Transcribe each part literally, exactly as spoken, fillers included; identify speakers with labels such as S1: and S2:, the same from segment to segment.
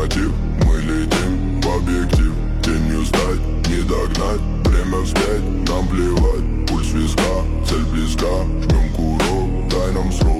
S1: локомотив, мы летим в объектив. Тенью стать, не догнать, время вспять, нам плевать. Пульс виска, цель близка, жмем курок, дай нам срок.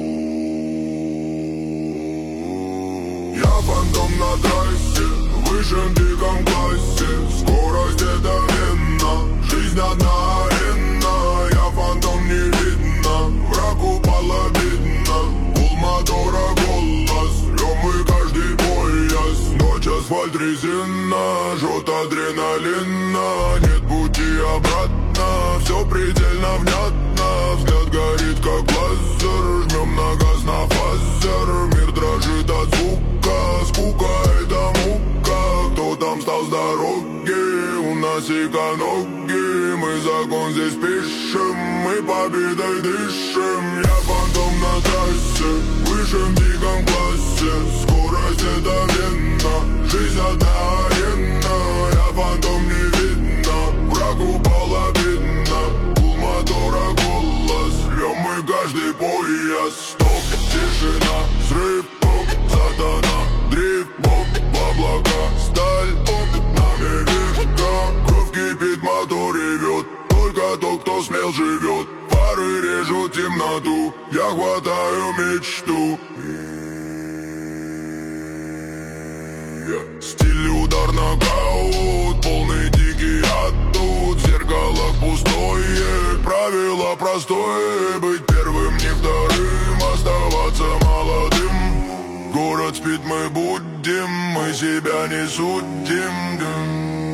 S1: Я фантом на трассе, в высшем диком классе. Скорость это вина, жизнь одна арена. Я фантом не видно, враг упал обидно. Гул мотора, голос, рвем мы каждый пояс. Ночь, асфальт, резина, жжет адреналина. Нет пути обратно, все предельно внятно. Взгляд горит как лазер, жмем на газ на фазер. Мир дрожит от звука, скука это мука. Кто там встал с дороги, у нас иконоги. Мы закон здесь пишем, мы победой дышим. Я фантом на трассе, в высшем диком классе. Скорость это вена, жизнь одна арена. Я фантом не видно, враг упал обидно. Гул мотора, голос, рвем мы каждый пояс. Стоп, тишина, взрыв, оп, сатана. Дрейф, бомб, в облака, сталь, оп, нами века. Кровь кипит, мотор ревет, только тот, кто смел, живет. Фары режут темноту, я хватаю мечту. Стиль, удар, нокаут, полный дикий оттуд. В зеркалах пустое, правило простое. Быть первым, не вторым, оставаться молодым. Город спит, мы будем, мы себя не судим.